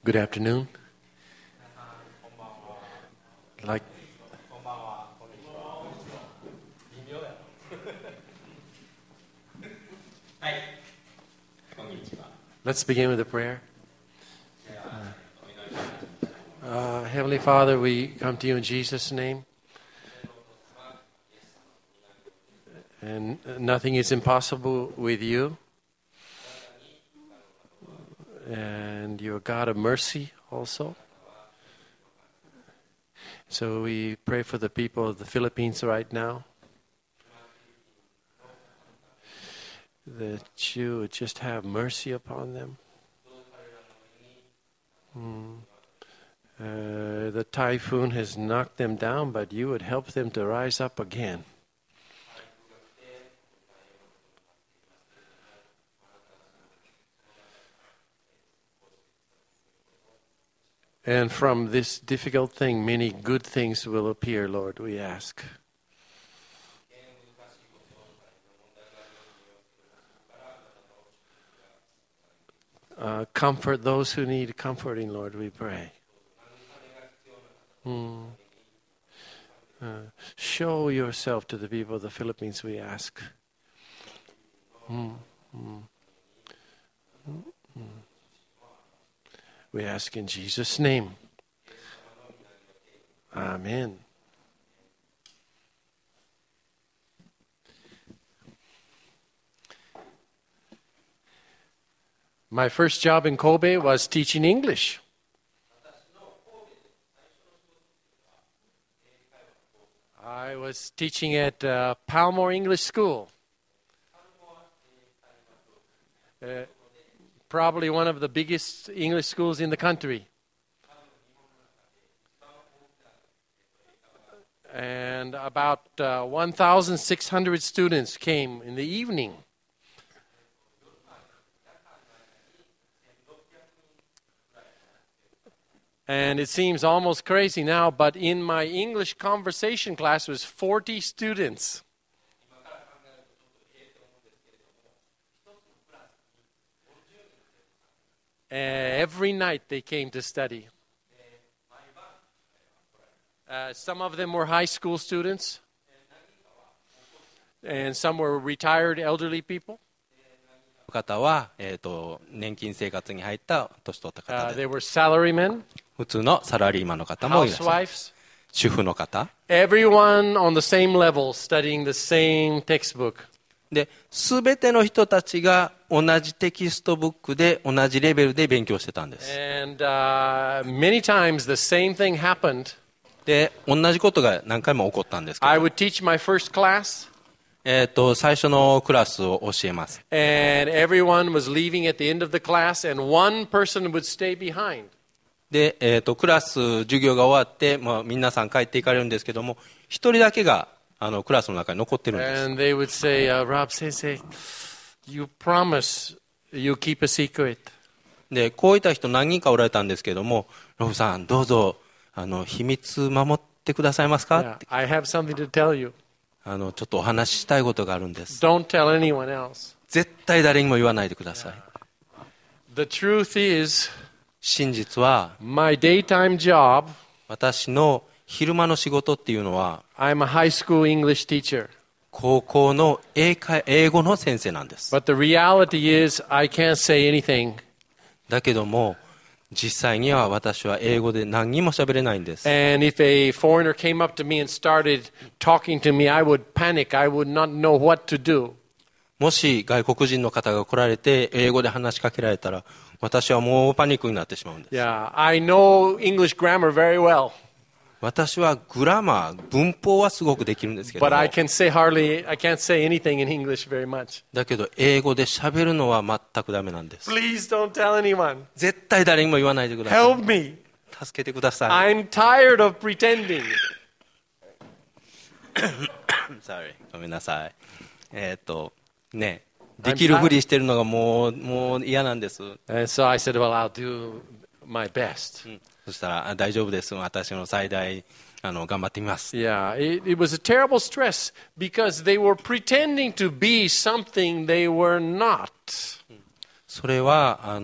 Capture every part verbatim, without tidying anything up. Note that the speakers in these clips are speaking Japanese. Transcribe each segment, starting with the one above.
Good afternoon. Like, let's begin with a prayer. Uh, uh, Heavenly Father, we come to you in Jesus' name. And nothing is impossible with you. And you're a God of mercy also. So we pray for the people of the Philippines right now, that you would just have mercy upon them. Mm. Uh, the typhoon has knocked them down, but you would help them to rise up again. And from this difficult thing, many good things will appear, Lord, we ask. Uh, comfort those who need comforting, Lord, we pray. Mm. Uh, show yourself to the people of the Philippines, we ask. Mm. Mm. Mm. We ask in Jesus' name. Amen. My first job in Kobe was teaching English. I was teaching at uh, Palmore English School. Uh, Probably one of the biggest English schools in the country. And about uh, one thousand six hundred students came in the evening. And it seems almost crazy now, but in my English conversation class was forty students. Uh, every night they came to study. Uh, some of them were high school students, and some were retired elderly people. 方は、えーと、年金生活に入った年取った方 Uh, で、 they were salarymen, 普通のサラリーマンの方もいらっしゃる。 housewives, 主婦の方 everyone on the same level studying the same textbook. で、すべての人たちが同じテキストブックで同じレベルで勉強してたんです。 And uh, many times the same thing happened. で、同じことが何回も起こったんですけど、 I would teach my first class, えーと、最初のクラスを教えます。 and everyone was leaving at the end of the class, and one person would stay behind. で、えーと、クラス、授業が終わって、まあ、皆さん帰っていかれるんですけども、一人だけがあのクラスの中に残ってるんです。 And they would say, uh, Rob Sensei, you promise you keep a secret. で、こういった人何人かおられたんですけども、ロブさん、どうぞ、あの、秘密守ってくださいますか、 Yeah, って I have something to tell you. あの、ちょっとお話ししたいことがあるんです。 Don't tell anyone else. 絶対誰にも言わないでください。 The truth is, 真実は、 my daytime job, 私の昼間の仕事っていうのは、 I'm a high school English teacher. 高校の英会英語の先生なんです。 But the reality is, I can't say anything. だけども、実際には私は英語で何にも喋れないんです。 And if a foreigner came up to me and started talking to me, I would panic. I would not know what to do. もし外国人の方が来られて英語で話しかけられたら、私はもうパニックになってしまうんです。 Yeah, I know English grammar very well. 私はグラマー、文法はすごくできるんですけども、 But I can say hardly, I can't say anything in English very much. だけど英語で喋るのは全くダメなんです。 Please don't tell anyone. 絶対誰にも言わないでください。 Help me. 助けてください。 I'm tired of pretending. Sorry. ごめんなさい。えっと、ね、できるふりしてるのがもう、もう嫌なんです。 And so I said, well, I'll do my best. うん、そしたら、あ、大丈夫です。私の最大、あの、頑張ってみます。 Yeah, it, it was a terrible stress because they were pretending to be something they were not. それは、あの、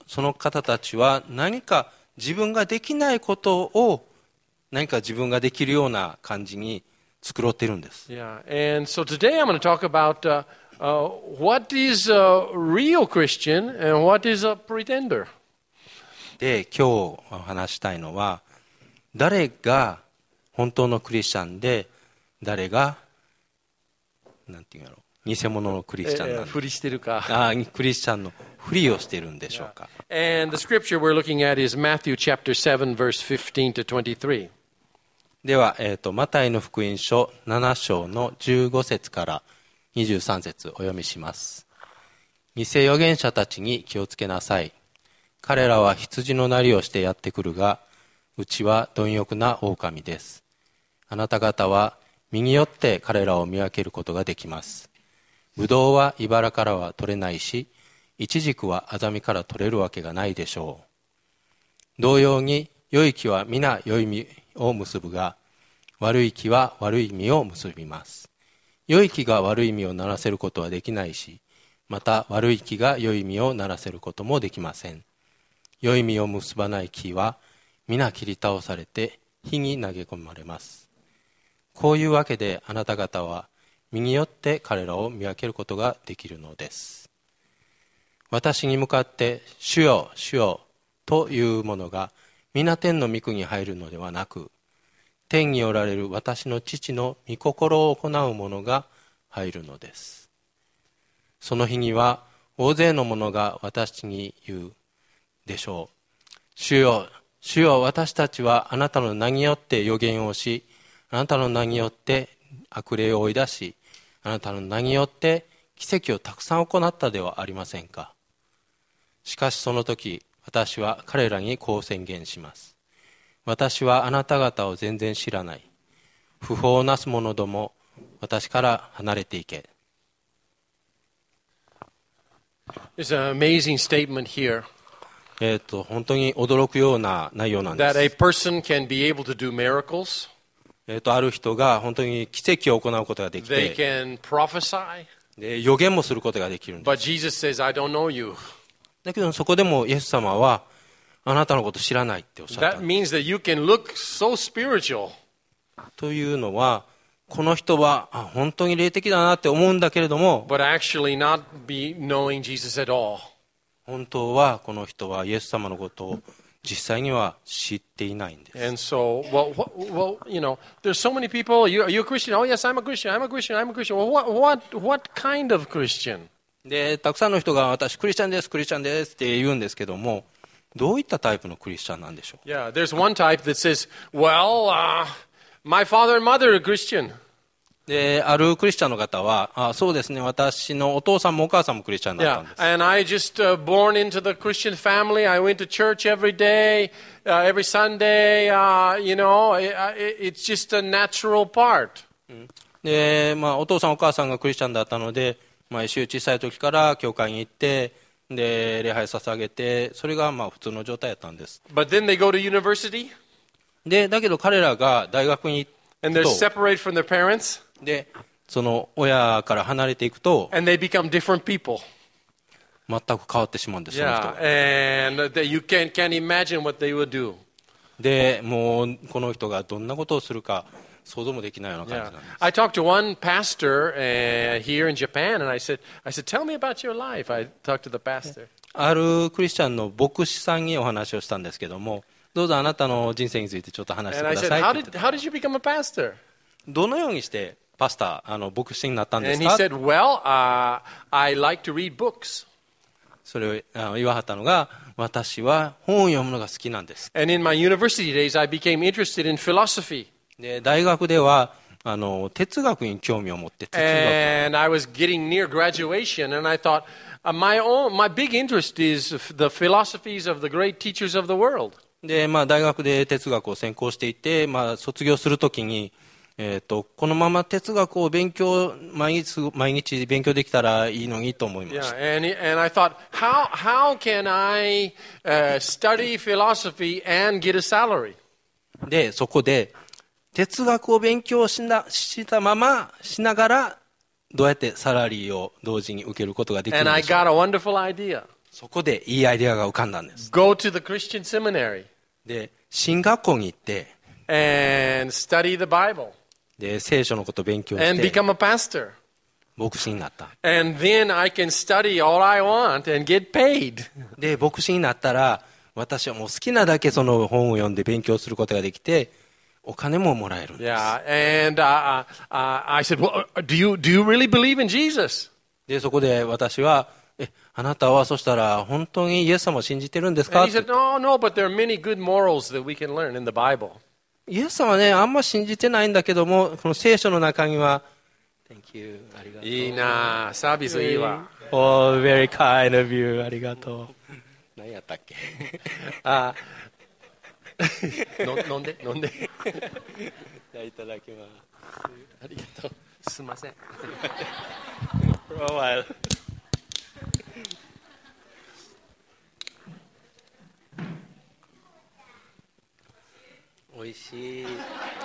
その方たちは何か自分ができないことを何か自分ができるような感じに作っているんです。 Yeah, and so today I'm going to talk about uh, uh, what is a real Christian and what is a pretender. で、今日話したいのは、誰が本当のクリスチャンで、誰がなんていうの、偽物のクリスチャンなんで、 ふりしてるか。 ああ、クリスチャンのふりをしているんでしょうか。 Yeah. And the scripture we're looking at is Matthew chapter seven, verse fifteen to twenty-three. では、えーと、マタイの福音書なな章のじゅうご節からにじゅうさん節お読みします。偽預言者たちに気をつけなさい。彼らは羊のなりをしてやってくるが、うちは貪欲な狼です。あなた方は身によって彼らを見分けることができます。ぶどうは茨からは取れないし、イチジクはアザミから取れるわけがないでしょう。同様に、良い木は皆良い実を結ぶが、悪い木は悪い実を結びます。良い木が悪い実をならせることはできないし、また悪い木が良い実をならせることもできません。良い実を結ばない木は皆切り倒されて火に投げ込まれます。こういうわけであなた方は身によって彼らを見分けることができるのです。私に向かって主よ主よというものが皆天の御国に入るのではなく、天におられる私の父の御心を行う者が入るのです。その日には大勢の者が私に言うでしょう。主よ主よ、私たちはあなたの名によって預言をし、あなたの名によって悪霊を追い出し、あなたの名によって奇跡をたくさん行ったではありませんか。しかしその時、私は彼らにこう宣言します。私はあなた方を全然知らない。不法をなす者ども、私から離れていけ。 There's an amazing statement here. えっと、本当に驚くような内容なんで That a す。 person can be able to do miracles. えっと、ある人が本当に奇跡を行うことができ They て、 can prophesy. で予言もすることができるんです。 But Jesus says, I don't know you. だけどそこでもイエス様はあなたのこと知らないっておっしゃった That んです。 means that you can look so spiritual. というのは、この人はあ本当に霊的だなって思うんだけれども、 But actually not be knowing Jesus at all. 本当はこの人はイエス様のことを実際には知っていないんです。 And so, well, what, well, you know, there's so many people. You, are you a Christian? Oh, yes, I'm a Christian. I'm a Christian. I'm a Christian. Well, what, what, what kind of Christian? で、たくさんの人が私クリスチャンですクリスチャンですって言うんですけども、どういったタイプのクリスチャンなんでしょう。 Yeah, there's one type that says, well, uh, my father and mother are Christian. で、あるクリスチャンの方は、あ、そうですね、私のお父さんもお母さんもクリスチャンだった Yeah, んです。 and I just uh, born into the Christian family. I went to church every day, uh, every Sunday. Uh, you know, it, it's just a natural part. で、まあ、お父さんお母さんがクリスチャンだったので、毎週小さい時から教会に行って、で、礼拝捧げて、それがまあ普通の状態だったんです。 But then they go to university, で、だけど彼らが大学に and 行 they're くと、 separated from their parents, で、その親から離れていくと、 and they become different people. 全く変わってしまうんです、その人 Yeah, が。 and they, you can't, can't imagine what they would do. で、もうこの人がどんなことをするか想像もできないような感 Yeah. じなんです。 I talked to one pastor uh, here in Japan, and I said, I said, tell me about your life. I talked to the pastor. あるクリスチャンの牧師さんにお話をしたんですけども、どうぞあなたの人生についてちょっと話して And く I だ said, さい how って言っ did, て how did you become a pastor? どのようにしてパスタ、あの牧師になったんで And す he か。 said, well, uh, I like to read books. それをあの言わはったのが、私は本を読むのが好きなんです。 And in my university days, I became interested in philosophy. で、大学ではあの哲学に興味を持って哲学 And I was getting near graduation, and I thought, uh, my own, my big interest is the philosophies of the great teachers of the world. で、まあ、大学で哲学を専攻していて、まあ、卒業するときに、えー、とこのまま哲学を勉強毎日毎日勉強できたらいいのにと思いまし Yeah, た。 and, and I thought, how, how can I uh, study philosophy and get a salary? で、そこで哲学を勉強しなしたまましながらどうやってサラリーを同時に受けることができる And ん I でしょう。 got a wonderful idea. そこでいいアイデアが浮かんだんです。 Go to the Christian seminary で、進学校に行って、 and study the Bible で、聖書のことを勉強 and して、 become a pastor. 牧師になった。 And then I can study all I want and get paid. で、牧師になったら、私はもう好きなだけその本を読んで勉強することができて、お金ももらえるんです。 Yeah, and uh, uh, I said, well, do you, do you really believe in Jesus? で、そこで私は、え、あなたはそしたら本当にイエス様を信じてるんですか And っ he て said, no, no, but there are many good morals that we can learn in the Bible. イエス様ね、あんま信じてないんだけども、この聖書の中には、Thank you. ありがとう。 いいなあ、サービスいいわ。 Oh, very kind of you. ありがとう。何やったっけあの飲んで、飲んで。 じゃあいただきます。 ありがとう。すみません。 For a while. おいしい。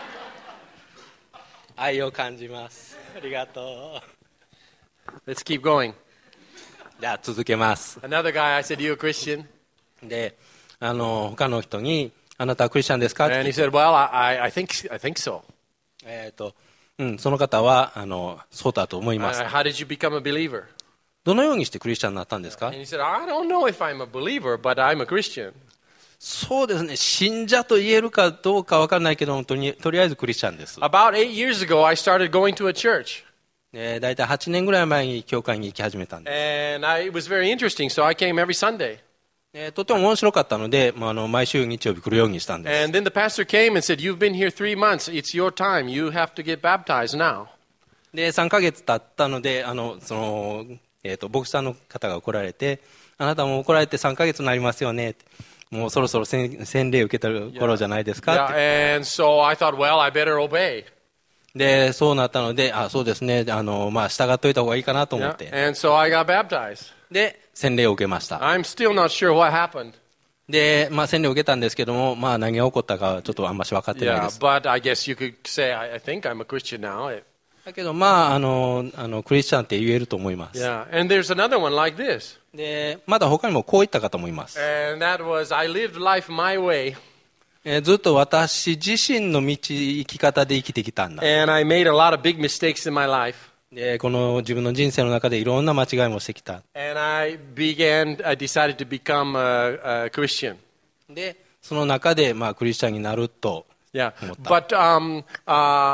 愛を感じます。ありがとう。 Let's keep going. じゃあ続けます。 Another guy, I said, you a Christian? で、あの他の人にあなたはクリスチャンですかって And he said, well, I, I, think, I think so. えっと、うん、その方はあのそうだと思います。 Uh, how did you become a believer? どのようにしてクリスチャンになったんですか And he said, I don't know if I'm a believer, but I'm a Christian. そうですね、信者と言えるかどうか分からないけども、とり、とりあえずクリスチャンです。 About eight years ago, I started going to a church. えー、大体はちねんぐらい前に教会に行き始めたんです。 And I, it was very interesting, so I came every Sunday. えー、とても面白かったので、まあ、あの毎週日曜日来るようにしたんです。 And then the pastor came and said, you've been here three months. It's your time. You have to get baptized now. で、さんかげつ経ったので、あのそのえー、と牧師さんの方が来られて、あなたも来られてさんかげつになりますよねって。もうそろそろ洗洗礼を受けた頃じゃないですかって。 Yeah, and so I thought, well, I better obey. で、そうなったので、あ、そうですね、あの、まあ、従っといた方がいいかなと思っ Yeah, て。 and so I got baptized. で、洗礼を受けました。 I'm still not sure what happened. で、まあ、洗礼を受けたんですけども、まあ、何が起こったかちょっとあんまし分かってないで Yeah, す。 but I guess you could say, I, I think I'm a Christian now. だけど、まあ、あの、あの、クリスチャンって言えると思います。 Yeah, and there's another one like this. で、まだ他にもこういった方もいます。 And that was, I lived life my way. えーずっと私自身の道、生き方で生きてきたんだ。 And I made a lot of big mistakes in my life. で、この自分の人生の中でいろんな間違いもしてきた。 And I began, I decided to become a, a Christian. で、その中で、まあ、クリスチャンになると。 Yeah, but um, uh,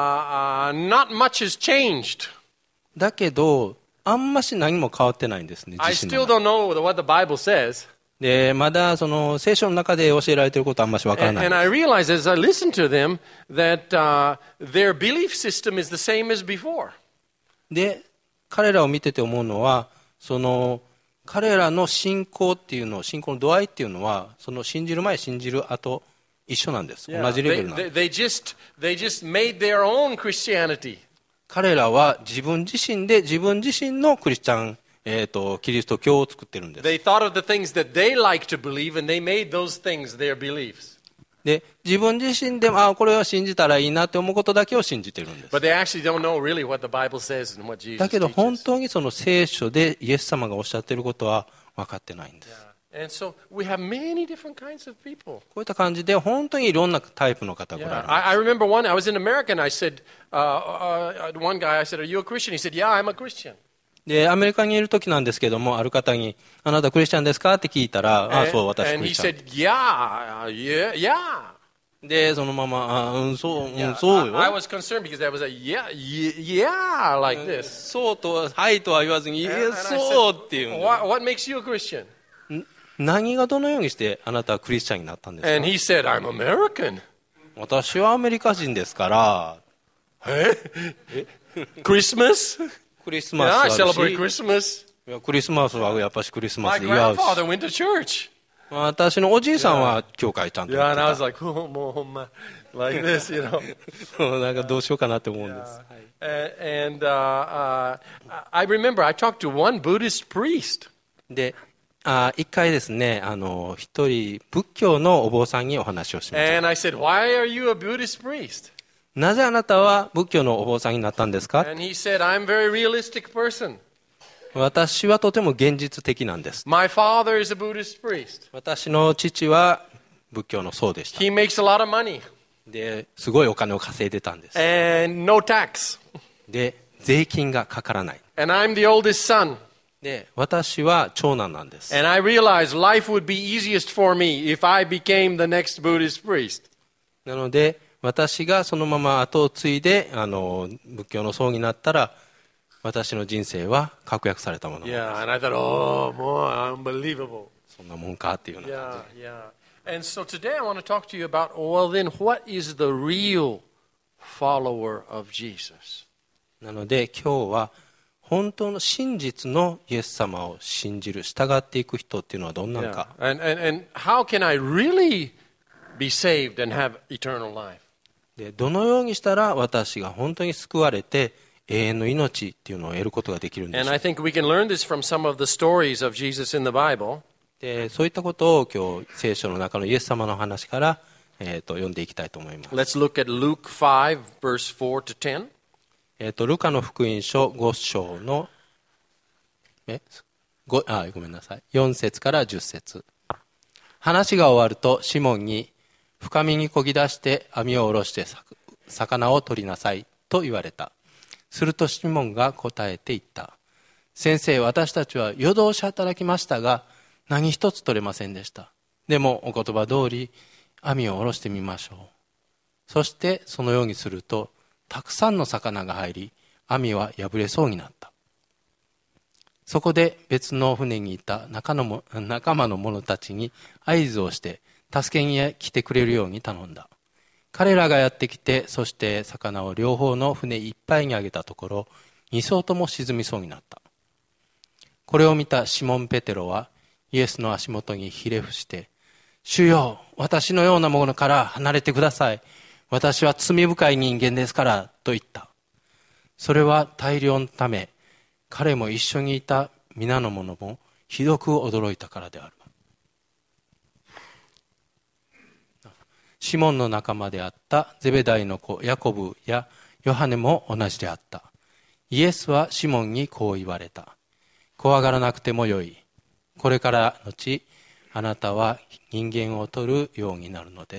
uh, not much has changed. だけど、あんまし何も変わってないんですね、 I 自身 still の中 don't know what the Bible says. で、まだその聖書の中で教えられていることはあんましわから And, ない and。I realized as I listened to them that uh, their belief system is the same as before. で、彼らを見てて思うのは、その彼らの信仰っていうの、信仰の度合いっていうのは、その信じる前、信じる後、一緒なんです。 Yeah, 同じレベ they, ルなんで they, す。 they just they just made their own Christianity. 彼らは自分自身で自分自身のクリスチャン、えーと、キリスト教を作ってるんです。 They thought of the things that they like to believe, and they made those things their beliefs. で、自分自身で、あ、これは信じたらいいなって思うことだけを信じてるんです。 But they actually don't know really what the Bible says and what Jesus だけど本 teaches. 当にその聖書でイエス様がおっしゃっていることは分かってないんです。 And so we have many different kinds of people. こういった感じで本当にいろんなタイプの方がおら Yeah. れま I, I remember one, I was in America and I said, uh, uh, one guy, I said, are you a Christian? He said, yeah, I'm a Christian. す。で、アメリカにいる時なんですけども、ある方に、あなたクリスチャンですかって聞いたら、ああ、そう、私 And, ク and リ he スチャン。 said, yeah, yeah, yeah. で、そのまま、あうん、そう、うん、 Yeah, そうよ。 I, I was concerned because there was a yeah, yeah, yeah like this. そうと、はいとは言わずに、いや And I そうっていうん said, で what, what makes you a Christian? 何がどのようにしてあなたはクリスチャンになったんですか And he said, I'm American. 私はアメリカ人ですから、 Christmas? クリスマ Yeah, I スはあ celebrate るし、 Christmas. いやクリスマスはやっぱしクリスマ My スで祝うし、 grandfather went to church. 私のおじいさんは教会ちゃんと Yeah, やっ and I was て like, oh, mom, like this, you know. た。なんかどうしようかなって思うんです。 Uh, and uh, uh, I remember I talked to one Buddhist priest. で、あ一回ですね、あの一人仏教のお坊さんにお話をしました。 And I said, why are you a Buddhist priest? なぜあなたは仏教のお坊さんになったんですか？ And he said, I'm a very realistic person. 私はとても現実的なんです。 My father is a Buddhist priest. 私の父は仏教の僧でした。 He makes a lot of money. ですごいお金を稼いでたんです。 And no tax. で、税金がかからない。 And I'm the oldest son. で、私は長男なんです。 And I realized life would be easiest for me if I became the next Buddhist priest. なので、私がそのまま後を継いであの仏教の僧になったら、私の人生は確約されたもの。 Yeah, and I thought, oh, more unbelievable. そんなもんかっていうような感 Yeah, yeah. And so today I want to talk to you about, well, then what is the real follower of Jesus? じ。なので今日は本当の真実のイエス様を信じる、従っていく人っていうのはどんなの Yeah. か。 And, and, and how can I really be saved and have eternal life? で、どのようにしたら私が本当に救われて永遠の命っていうのを得ることができるんでし And ょ I う。 think we can learn this from some of the stories of Jesus in the Bible. で、そういったことを今日聖書の中のイエス様の話から、えー、と読んでいきたいと思います。 Let's look at Luke five, verse four to ten. えー、とルカの福音書ご章のえごあごめんなさいよん節からじゅっ節。話が終わるとシモンに深みにこぎ出して網を下ろして魚を取りなさいと言われた。するとシモンが答えて言った。先生、私たちは夜通し働きましたが何一つ取れませんでした。でもお言葉通り網を下ろしてみましょう。そしてそのようにするとたくさんの魚が入り網は破れそうになった。そこで別の船にいた仲のも仲間の者たちに合図をして助けに来てくれるように頼んだ。彼らがやってきて、そして魚を両方の船いっぱいにあげたところ、に艘とも沈みそうになった。これを見たシモン・ペテロはイエスの足元にひれ伏して、主よ、私のようなものから離れてください。私は罪深い人間ですからと言った。それは大漁のため、彼も一緒にいた皆の者もひどく驚いたからである。シモンの仲間であったゼベダイの子ヤコブやヨハネも同じであった。イエスはシモンにこう言われた。怖がらなくてもよい。これからのち、あなたは人間を取るようになるのです。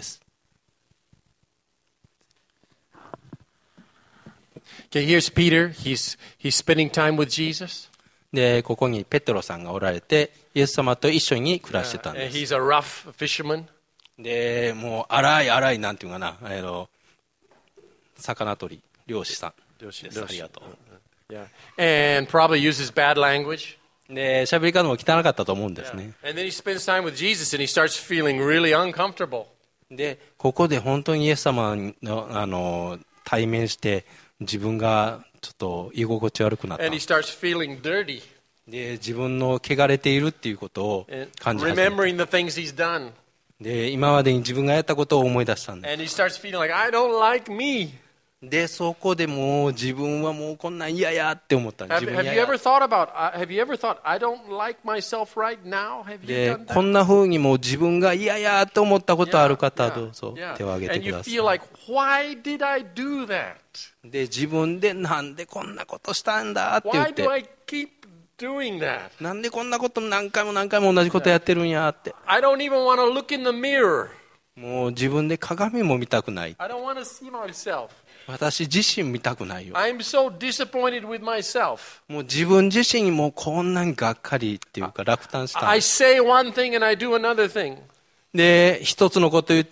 Okay, here's Peter. He's, he's spending time with Jesus. で、ここにペテロさんがおられて、イエス様と一緒に暮らしてたん Uh, です。 he's a rough fisherman. で、もう荒い荒いなんていうかな、あの魚取り漁師さんです。ありがとう。 Yeah. And probably uses bad language. で、喋り方も汚かったと思うんですね。 And then he spends time with Jesus and he starts feeling really uncomfortable. で、ここで本当にイエス様のあの対面して自分がちょっと居心地悪くなった。 And he starts feeling dirty. で、自分の汚れているっていうことを And 感じ始めた。 remembering the things he's done. で、今までに自分がやったことを思い出したんです。 And he starts feeling like, I don't like me. で、そこでもう自分はもうこんなん嫌やって思ったんです。 Have, 自分 have 嫌 you や。 ever thought about, uh, have you ever thought, I don't like myself right now? Have you で、 done こ that? んな風にもう自分が嫌やって思ったことある方 Yeah, どうぞ yeah, 手を挙げ yeah. て And く you ださい。 feel like, why did I do that? で、自分でなんでこんなことしたんだって言っ Why て do、I keep doing that? なんでこんなこと何回も何回も同じことやってるんやって。 I don't even want to look in the mirror. もう自分で鏡も見たくない。 I don't want to see myself. 私自身見たくないよ。 I'm so disappointed with myself. もう自分自身にもうこんなにがっかりっていうか落胆したん I です。 say one thing and I do another thing. で、一つのこと言って、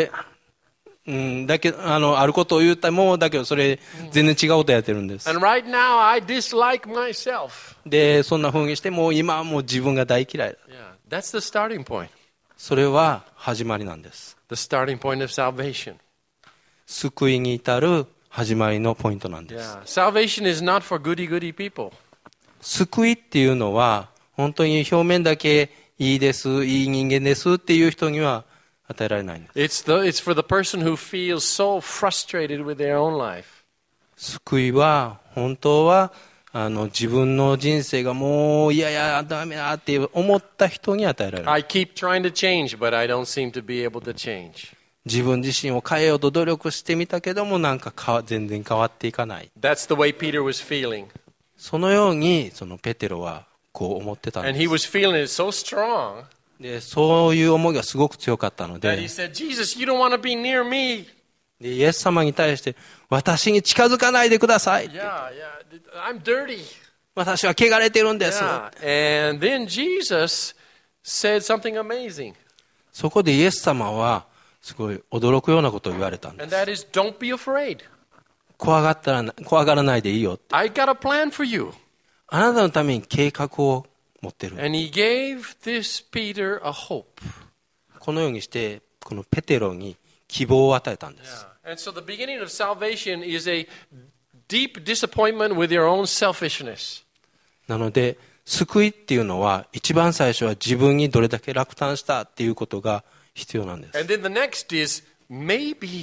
うん、だけど、あの、あることを言ったもうだけど、それ全然違うことやってるんです。 And right now I dislike myself. で、そんな風にして、もう今はもう自分が大嫌いだ。 Yeah, that's the starting point. それは始まりなんです。 The starting point of salvation. 救いに至る始まりのポイントなんです。 Yeah. Salvation is not for goody goody people. 救いっていうのは、本当に表面だけいいです、いい人間ですっていう人には与えられないんです。 It's the it's for the person who feels so frustrated with their own life. 救いは本当はあの自分の人生がもういやいやダメだって思った人に与えられる。 I keep trying to change, but I don't seem to be able to change. 自分自身を変えようと努力してみたけどもなんかか全然変わっていかない。 That's the way Peter was feeling. そのようにそのペテロはこう思ってたん And で he was す。 feeling it so strong で、そういう思いがすごく強かったの that he で、 said, Jesus, you don't want to be near me. でイエス様に対して私に近づかないでくださいって。 Yeah, yeah, I'm dirty. 私は汚れてるんです。 Yeah. And then Jesus said something amazing. そこでイエス様はすごい驚くようなことを言われたんで And す。 that is, don't be afraid. 怖がったらな怖がらないでいいよって。 I got a plan for you. あなたのために計画を持ってる。 And he gave this Peter a hope. このようにしてこのペテロに希望を与えたんです。 Yeah. And so the beginning of salvation is a deep disappointment with your own selfishness. なので救いっていうのは一番最初は自分にどれだけ落胆したっていうことが必要なんです。 And then the next is maybe,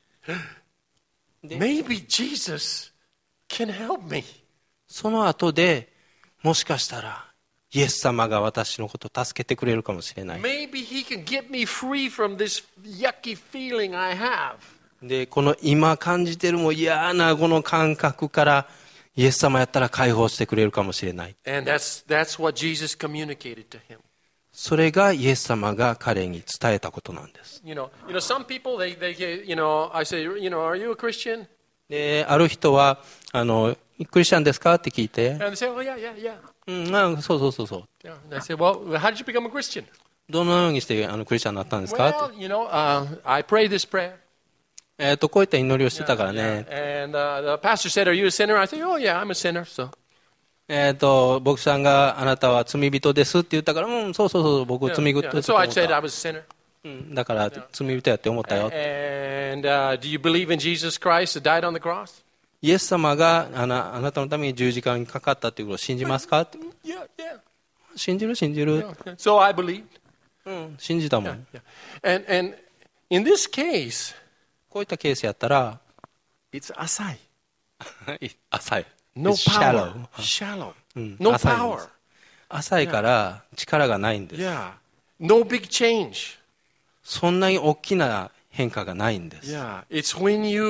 maybe Jesus can help me. その後でもしかしたらイエス様が私のことを助けてくれるかもしれない。 Maybe he can get me free from this yucky feeling I have. で、この今感じてるもう嫌なこの感覚からイエス様やったら解放してくれるかもしれない。 And that's, that's what Jesus communicated to him. それがイエス様が彼に伝えたことなんです。 You know, you know, some people, they, they get, you know, I say, you know, are you a Christian? で、ある人はあのクリスチャンですかって聞いて、 And they say, oh, yeah, yeah, yeah. うん、あ、そうそうそうそう。 Yeah. And I say, well, how did you become a Christian? どのようにしてあのクリスチャンになったんですかって。 Well, you know, uh, I pray this prayer. えっとこういった祈りをしてたから Yeah, ね。 and uh, the pastor said, are you a sinner? I say, oh, yeah, I'm a sinner. So, えっと牧師さんがあなたは罪人ですって言ったから、うん、そうそうそう僕 yeah, 罪人 yeah. だと So 思 I っ said I た。 was a sinner. うんだから罪人やって思ったよ。 And uh, do you believe in Jesus Christ that died on the cross? イエス様があな、あなたのために十字架にかかったっていうことを信じますかって。 Yeah, yeah. 信じる信じる。 yeah. So I believed. うん信じたもん。 Yeah. And, and in this case, こういったケースやったら it's asai. 浅い。 No It's power. shallow. Shallow. うん No 浅いんで power. す。浅いから力がないんです。 Yeah. No big change. そんなに大きな変化がないんです。 Yeah. It's when you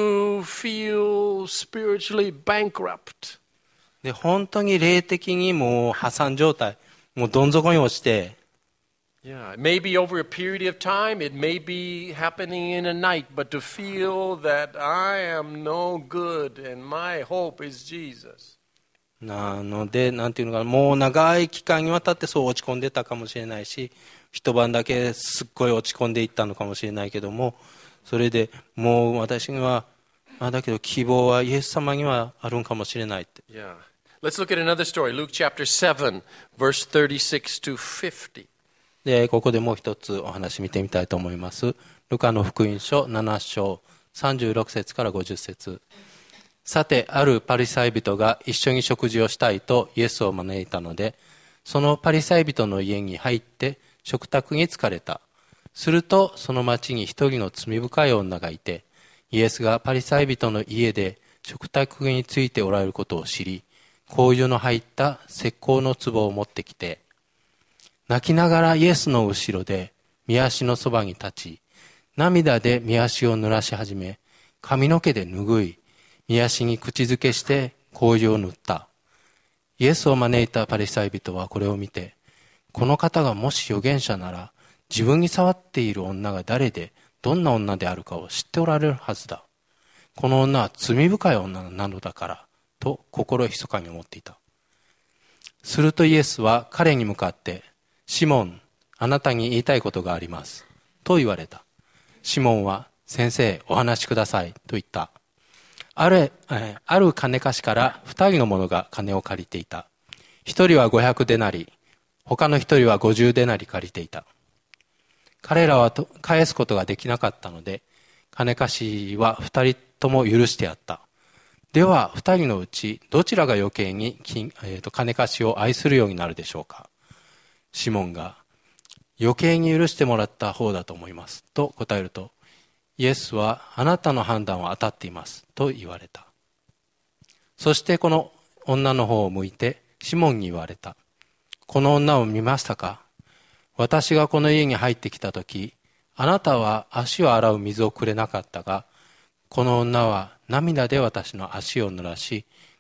feel spiritually bankrupt. で本当に霊的にもう破産状態、もうどん底に落ちて、 Yeah. Maybe over a period of time, it may be happening in a night, but to feel that I am no good and my hope is Jesus. なので、なんていうのかな、もう長い期間にわたってそう落ち込んでたかもしれないし、一晩だけすっごい落ち込んでいったのかもしれないけども、それでもう私には、あだけど希望はイエス様にはあるんかもしれないって。 Yeah. Let's look at another story, Luke chapter seven, verse thirty-six to fifty. で、ここでもう一つお話見てみたいと思います。ルカの福音書なな章さんじゅうろく節からごじゅう節。さて、あるパリサイ人が一緒に食事をしたいとイエスを招いたので、そのパリサイ人の家に入って食卓に疲れた。すると、その町に一人の罪深い女がいて、イエスがパリサイ人の家で食卓についておられることを知り、香油の入った石膏の壺を持ってきて、泣きながらイエスの後ろで御足のそばに立ち、涙で御足を濡らし始め、髪の毛で拭い、御足に口づけして香油を塗った。イエスを招いたパリサイ人はこれを見て、この方がもし預言者なら、自分に触っている女が誰で、どんな女であるかを知っておられるはずだ。この女は罪深い女なのだから、と心ひそかに思っていた。するとイエスは彼に向かって、シモン、あなたに言いたいことがあります。と言われた。シモンは、先生、お話しください。と言った。ある、えー、ある金貸しから二人の者が金を借りていた。一人は五百デナリ、他の一人は五十デナリ借りていた。彼らはと返すことができなかったので、金貸しは二人とも許してやった。では、二人のうち、どちらが余計に金、えーと、金貸しを愛するようになるでしょうか。シモンが、余計に許してもらった方だと思います。と答えると、イエスは、あなたの判断は当たっています。と言われた。そしてこの女の方を向いて、シモンに言われた。この女を見ましたか？私がこの家に入ってきたとき、あなたは足を洗う水をくれなかったが、この女は涙で私の足を濡らし、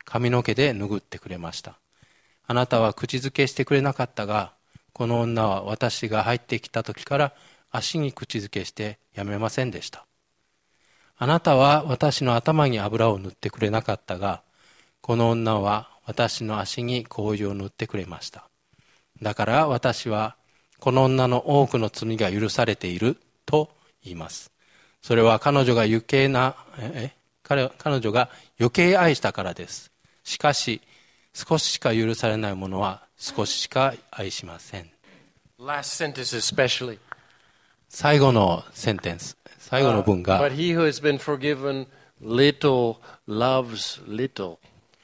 髪の毛で拭ってくれました。あなたは口づけしてくれなかったが、この女は私が入ってきた時から足に口づけしてやめませんでした。あなたは私の頭に油を塗ってくれなかったが、この女は私の足に香油を塗ってくれました。だから私はこの女の多くの罪が許されていると言います。それは彼女が余計な、え、彼、彼女が余計愛したからです。しかし、少ししか許されないものは少ししか愛しません。 Last sentence especially. 最後のセンテンス、最後の文 Uh, が、 but he who has been forgiven little loves little.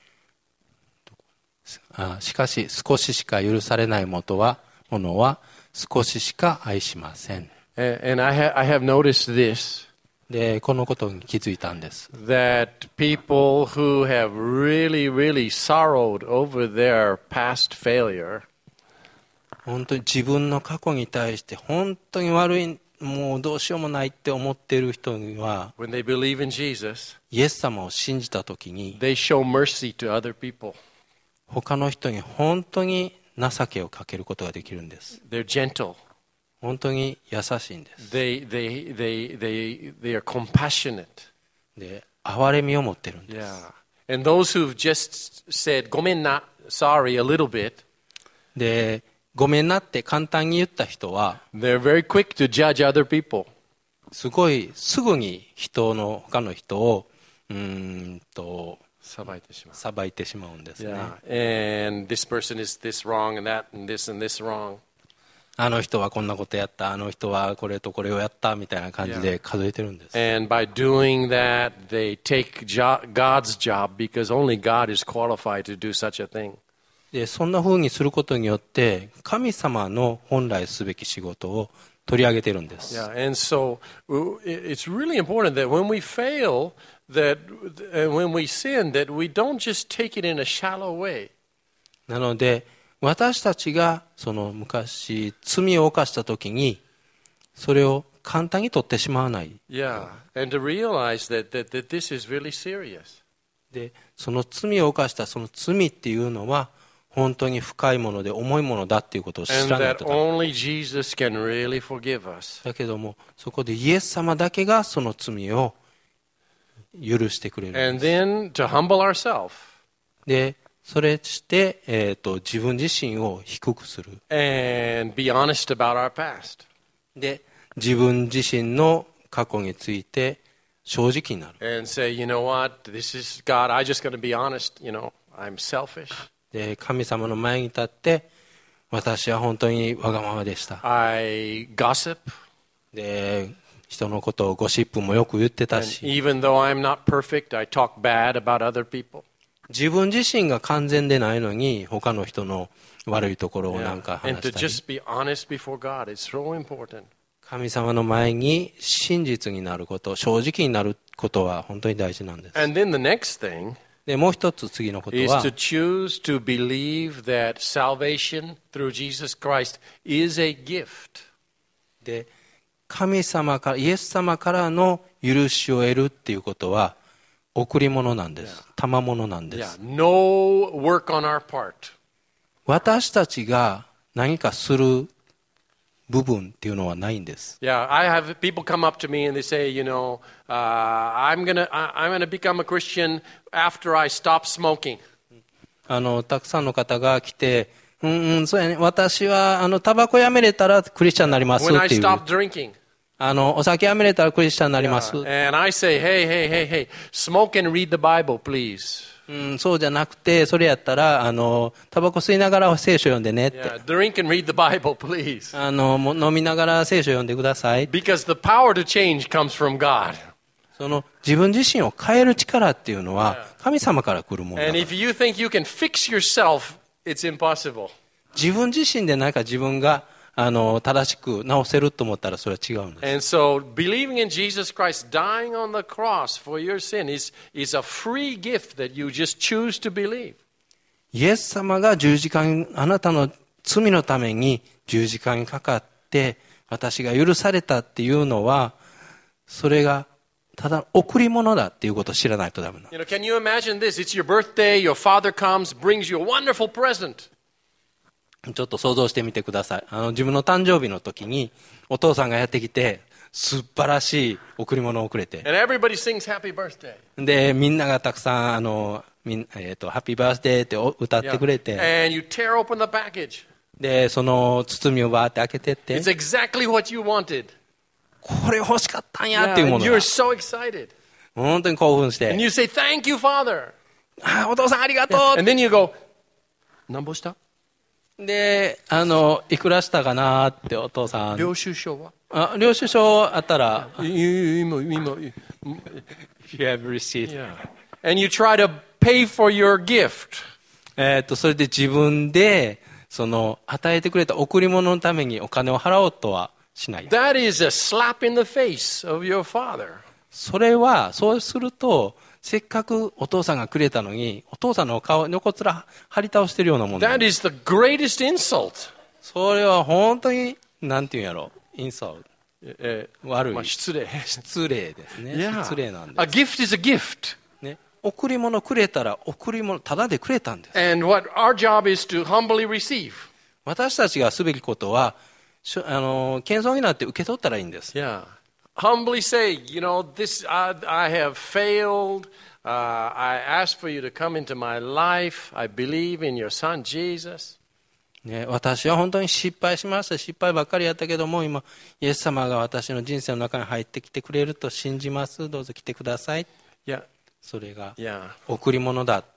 あしかし少ししか許されないものは、ものは少ししか愛しません。 And, and I, ha- I have noticed this, で、このことに気づいたんです。 that people who have really, really sorrowed over their past failure, 本当に自分の過去に対して本当に悪い、もうどうしようもないって思っている人には、 when they believe in Jesus, イエス様を信じたときに、 they show mercy to other people. 他の人に本当に情けをかけることができるんです。 They're gentle. 本当に優しいんです。 They, they, they, they, they are compassionate. で、憐れみを持ってるんです。 Yeah. And those who've just said, ごめんな, sorry, a little bit, で、ごめんなって簡単に言った人は、 they're very quick to judge other people. すごいすぐに人の他の人をうーんと裁いてしまうんですね。 Yeah. And this person is this wrong and that and this and this wrong. あの人はこんなことやった、あの人はこれとこれをやったみたいな感じで数えてるんです。 And by doing that, they take jo- God's job because only God is qualified to do such a thing. で、そんな風にすることによって神様の本来すべき仕事を取り上げてるんです。 Yeah. And so w- it's really important that when we fail, that and when we sin, that we don't just take it in a shallow way. なので私たちがその昔罪を犯した時にそれを簡単に取ってしまわない。 Yeah. And to realize that, that, that this is really serious. で、その罪を犯したその罪っていうのは本当に深いもので重いものだっていうことを知 And らない that とダメ。 only Jesus can really forgive us. だけどもそこでイエス様だけがその罪を許してくれるんです。 And then to humble ourselves で、それして、えーと、自分自身を低くする。 and be honest about our past. で、自分自身の過去について正直になる。 And say, you know what, this is God, I just got to be honest, you know, I'm selfish. で、神様の前に立って、私は本当にわがままでした。 I gossip. で、人のことをゴシップもよく言ってた And し、 even though I'm not perfect, I talk bad about other people. 自分自身が完全でないのに、他の人の悪いところをなん Yeah. か And 話 to したり。 just be honest before God is so important. 神様の前に真実になること、正直になることは本当に大事なんです。 And then the next thing で、もう一つ次のこと is は to、choose to believe that salvation through Jesus Christ is a gift. で、神様から、イエス様からの許しを得るっていうことは、贈り物なんです。賜物なんで Yeah, す。 no work on our part. 私たちが何かする部分っていうのはないんです。 Yeah, I have people come up to me and they say, you know, uh, I'm gonna I, I'm gonna become a Christian after I stop smoking. あの、たくさんの方が来て、うんうん、そうやね、私は、あの、タバコやめれたらクリスチャンになります When っ I ていう。 stop drinking. あの、お酒やめれたらクリスチャンになります。 And I say, hey, hey, hey, hey, smoke and read the Bible, please. うん、そうじゃなくて、それやったら、あの、タバコ吸いながら聖書読んでねって。 Yeah, drink and read the Bible, please. あの、もう飲みながら聖書読んでください。 Because the power to change comes from God. その、自分自身を変える力っていうのは、神様から来るものだ And から。 if you think you can fix yourself, it's impossible. 自分自身でなんか自分が、あの、正しく直せると思ったらそれは違うんです。 And so believing in Jesus Christ dying on the cross for your sin is, is a free gift that you just choose to believe. イエス様が十字架に、あなたの罪のために十字架にかかって、私が許されたっていうのは、それがただ贈り物だっていうことを知らないとダメな You know, can you imagine this? It's your birthday, your father comes, brings you a wonderful present. の。ちょっと想像してみてください。あの自分の誕生日の時にお父さんがやってきて素晴らしい贈り物をくれて、 And everybody sings happy birthday. でみんながたくさんあのみん、えー、とハッピーバースデーって歌ってくれて、 And you tear open the package. でその包みをバーって開けてって、 It's exactly what you wanted. これ欲しかったんや Yeah, っていうも and のが you're so excited. 本当に興奮し And て、 you say, thank you, Father. あお父さんありがとう、 And then you go, なんぼした？ であのいくらしたかなってお父さん、 領収書は？ あ領収書あったら、 今、今、 If you have received、 Yeah. And you try to pay for your gift. えー、とそれで自分でその与えてくれた贈り物のためにお金を払おうとはしない。 That is a slap in the face of your father. それはそうするとせっかくお父さんがくれたのにお父さんの顔横面張り倒してるようなもんなん That です。 is the greatest insult. それは本当になんていうんやろ、インサルト、 えー悪い、 まあ、失礼。 失礼ですね。 Yeah. 失礼なんで A gift is a gift. す、ね、贈り物くれたら贈り物ただでくれたんです。 And what our job is to humbly receive. 私たちがすべきことはしょあの謙遜になって受け取ったらいいんです。 Yeah. Humbly say, you know, this I, I have failed. Uh, I ask for you to come into my life. I believe in your son Jesus. ね、私は本当に失敗しました。失敗ばっかりやったけども今イエス様が私の人生の中に入ってきてくれると信じます。どうぞ来てください。 Yeah. それが Yeah. 贈り物だ。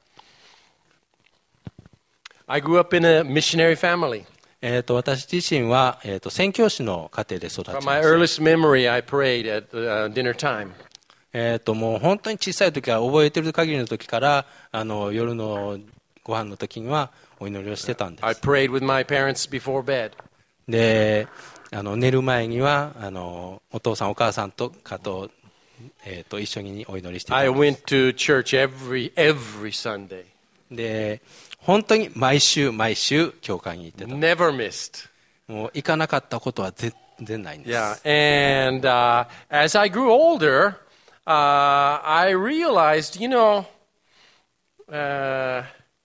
I grew up in a missionary family. えー、と私自身は、えー、と宣教師の家庭で育ち From ま my した。 earliest memory, I prayed at uh, dinner time. えー、ともう本当に小さい時から覚えてる限りの時からあの夜のご飯の時にはお祈りをしてたんで I す。 prayed with my parents before bed. であの寝る前にはあのお父さんお母さんとかと、えー、と一緒にお祈りしてた I んです。 went to church every every Sunday. で本当に毎週毎週教会に行ってた。 Never missed. もう行かなかったことは全然ないんです。 Yeah. And uh, as I grew older, uh, I realized, you know, uh,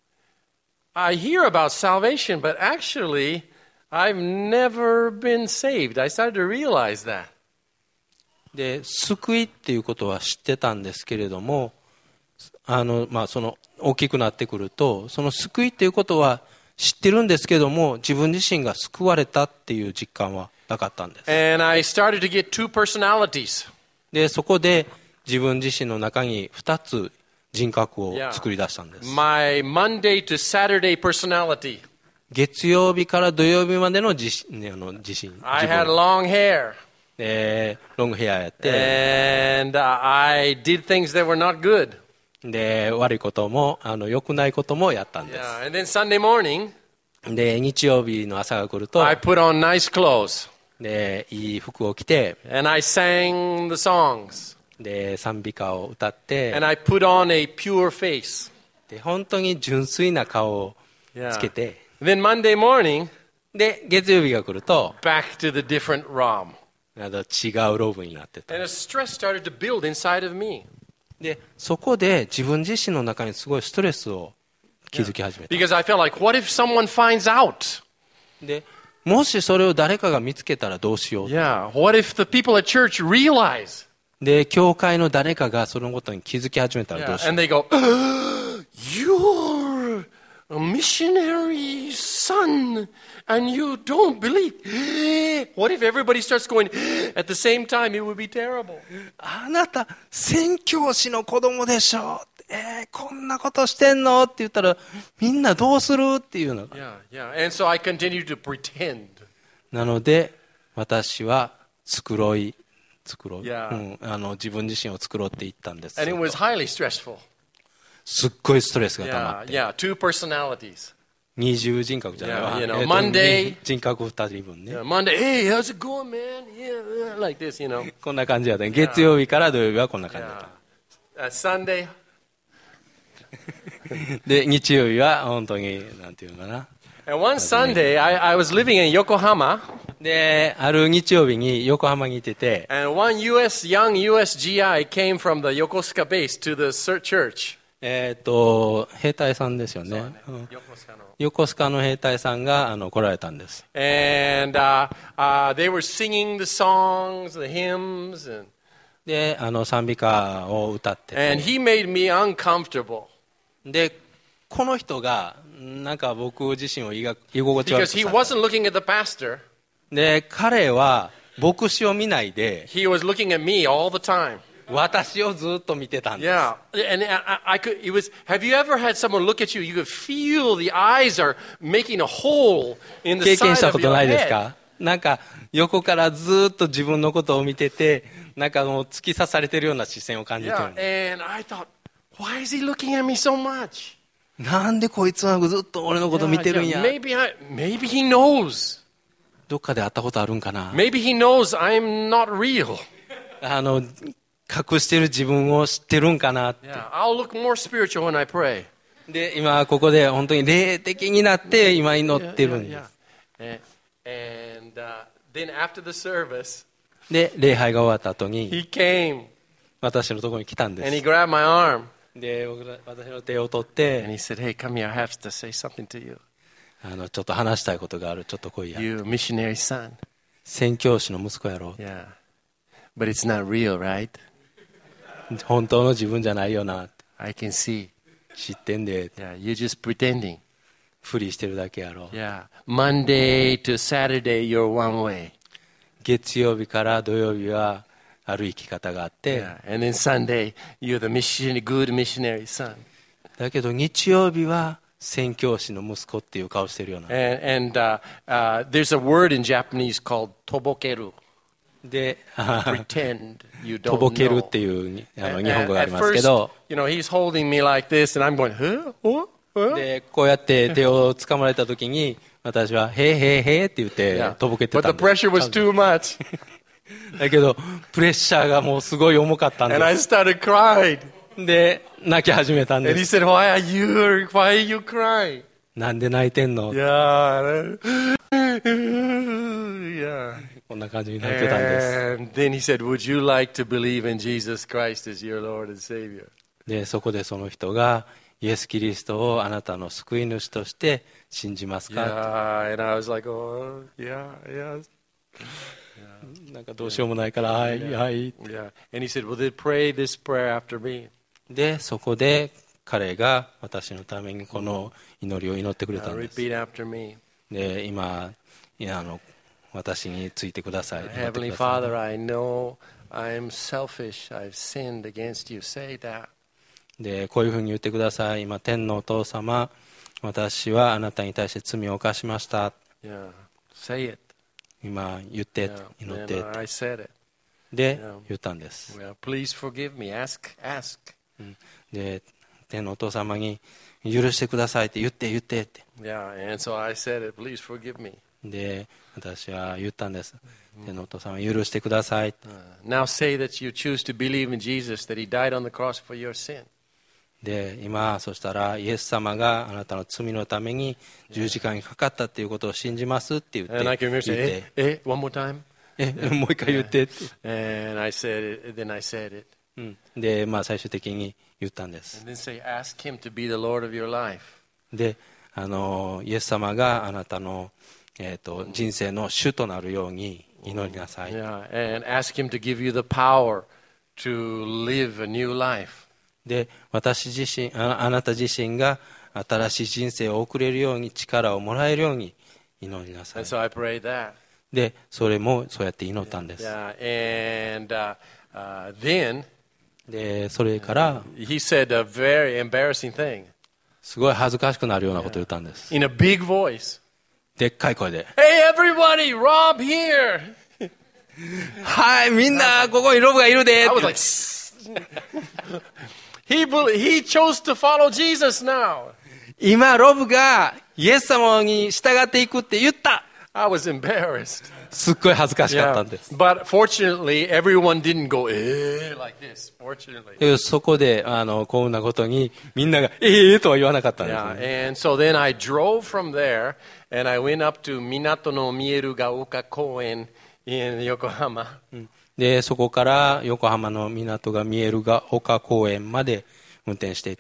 I hear about salvation, but actually, I've never been saved. I started to realize that. で救いっていうことは知ってたんですけれども、あの、まあ、その大きくなってくるとその救いっていうことは知ってるんですけども自分自身が救われたっていう実感はなかったんです。 And I started to get two personalities. でそこで自分自身の中にふたつ人格を作り出したんです。 My Monday to Saturday personality. 月曜日から土曜日までの自信、ね、あの自信 I 自 had 分 long hair. でロングヘアやって、 And uh, I did things that were not good. で悪いこともあの良くないこともやったんで Yeah. And then Sunday morning, す。で日曜日の朝が来ると I put on nice clothes. でいい服を着て And I sang the songs. で賛美歌を歌って And I put on a pure face. で本当に純粋な顔を Yeah. つけて、 Then Monday morning, で月曜日が来ると back to the different Rom. あの違うロブになってた。 And a stress started to build inside of me. でそこで自分自身の中にすごいストレスを気づき始めた。 Because I felt like, what if someone finds out? でもしそれを誰かが見つけたらどうしよう。 Yeah. What if the people at church realize? で教会の誰かがそのことに気づき始めたらど Yeah. うしよう。 And they go, you're a missionary son and you don't believe. What if everybody starts going at the same time? It would be terrible. あなた宣教師の子供でしょ。えー、こんなことしてんのって言ったらみんなどうするっていうの。 Yeah, yeah. And so I continued to pretend. なので私は繕い作ろう、 Yeah. うん、あの自分自身を作ろうって言ったんです。 And it was highly stressful. すっごいストレスが溜ま Yeah, って、 yeah. Two personalities. 二重人格じゃないわ、 Yeah, you know, えーと Monday- 人格二人分ね、 Yeah, Monday, hey, how's it going, man? Yeah, yeah, like this, you know. こんな感じだったね。月曜日から土曜日はこんな感じだっ Yeah. Uh, Sunday, た。で日曜日は本当になんていうのかな。 and one Sunday, I, I was living in Yokohama. で、ある日曜日に横浜にいてて、 And one U S, young U S G I came from the Yokosuka base to the cer- church. えっと、兵隊さんですよね。うん横須賀の兵隊さんがあの来られたんです。 And uh, uh, they were singing the songs, the hymns, and, で、あの賛美歌を歌ってて and he made me uncomfortable で、この人がなんか僕自身を居が居心地悪く because さ he れた。 wasn't looking at the pastor. で、彼は牧師を見ないで He was looking at me all the time. 私をずっと見てたんです。 Yeah, and I, I could. It was. Have you ever had someone look at you? You could feel the eyes are making a hole in the 経験 side した of こと your ないです head. か？なんか横からずっと自分のことを見てて、なんかもう突き刺されてるような視線を感じてる Yeah, んで and I thought, why is he looking at me so much? す。なんでこいつはずっと俺のこと見てるん Yeah, や。 yeah, maybe I, maybe he knows. どっかで会ったことあるんかな。 Maybe he knows I'm not real. あの隠してる自分を知ってるんかなって。 Yeah, I'll look more spiritual when I pray. で、今ここで本当に霊的になって今祈ってるんで Yeah, す。 yeah. And, and uh, then after the service, で、礼拝が終わった後に he came 私のところに来たんで and he す。 grabbed my arm で、僕ら私の手を取っ and て、 he said, "Hey, come here. I have to say something to you. あのちょっと話したいことがある。ちょっと来いや。 You missionary son." 宣教師の息子やろ。 Yeah, but it's not real, right? 本当の自分じゃないよな。 I can see. 知ってんで、 Yeah, you're just pretending. ふりしてるだけやろ。 Yeah, Monday to Saturday, you're one way. 月曜日から土曜日はある生き方があって、 Yeah, and then Sunday, you're the missionary, good missionary son. だけど日曜日は宣教師の息子っていう顔してるような。 And, and uh, uh, there's a word in Japanese called tobokeru. で、あ Pretend you と don't ぼけるっ know. ていうあの And 日本語があ at りますけ first, ど、 you know, he's holding me like this, and I'm going, huh? What? Huh? でこうやって手を掴まれた時に私は「へーへーへー」って言って Yeah. とぼけて But た the んです pressure was too much. だけどプレッシャーがもうすごい重かったん And I で started crying. す。で泣き始めたん And で he す。 said, why are you, why are you crying? なんで泣いてんの、 Yeah. yeah. こんな感じに泣いてたんです。 And then he said, would you like to believe in Jesus Christ as your Lord and Savior? でそこでその人がイエス・キリストをあなたの救い主として信じますか、 Yeah. And I was like, oh, yeah, yeah. なんかどうしようもないからはいはい Yeah. And he said, well, then pray this prayer after me. でそこで彼が私のためにこの祈りを祈ってくれた Now んです。 repeat after me. で今いやあの私についてください。祈ってく Heavenly ださい Father, I know I'm selfish. I've sinned against you. Say that. でこういうふうに言ってください。今天のお父様、私はあなたに対して罪を犯しました。 Yeah. Say it. 今言って Yeah. 祈っ And て I said it. で Yeah. 言ったんです。 Well, please forgive me. Ask, ask. で天のお父様に許してくださいって言って言ってって Yeah. And so I said it. Please forgive me. で私は言ったんです。天のお父様許してください。 Uh, now say that you choose to believe in Jesus, that he died on the cross for your sin. で今そしたらイエス様があなたの罪のために十字架にかかったっていうことを信じますって言って And I can 言 remember っ saying, て eh, eh, one more time. えもう一回言ってって、 And I said it. Then I said it. うんでまあ最終的に言ったんです。 And then say, ask him to be the Lord of your life. であのイエス様があなたの、えー、と人生の主となるように祈りなさい。 Yeah. And ask him to give you the power to live a new life. で私自身 あ, あなた自身が新しい人生を送れるように力をもらえるように祈りなさい。 And so I prayed that. でそれもそうやって祈ったんです。 Yeah. And uh, uh, then でそれから he said a very embarrassing thing すごい恥ずかしくなるようなことを言ったんです。 in a big voice. でっかい声で Hey, everybody, Rob here. はいみんなここにロブがいるで I was like, he, bel- he chose to follow Jesus now. 今ロブがイエス様に従っていくって言った。 I was embarrassed. すっごい恥ずかしかったんです。 But fortunately, everyone didn't go, eh, like this. Fortunately. でそこであの幸運なことにみんながええー、とは言わなかったんですよ Yeah. ね。 And so then I drove from there and I went up to Minato no Mierugaoka Koen in Yokohama. で、そこから横浜の港が見えるが丘公園まで運転していって、